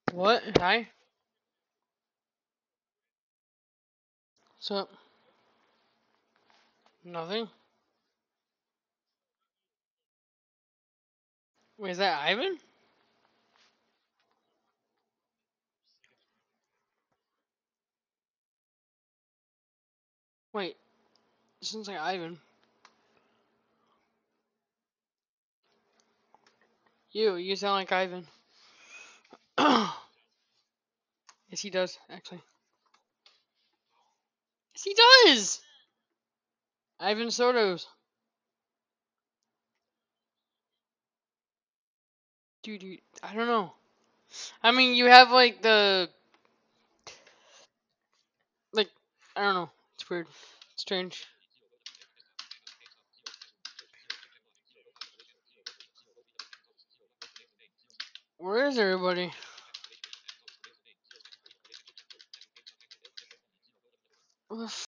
What? Hi? So, nothing? Wait, is that Ivan? Wait, it sounds like Ivan. You sound like Ivan. Yes, he does, actually. Yes, he does! Ivan Soto's. Dude, I don't know. I mean, you have, like, like, I don't know. It's weird. Strange. Where is everybody? What the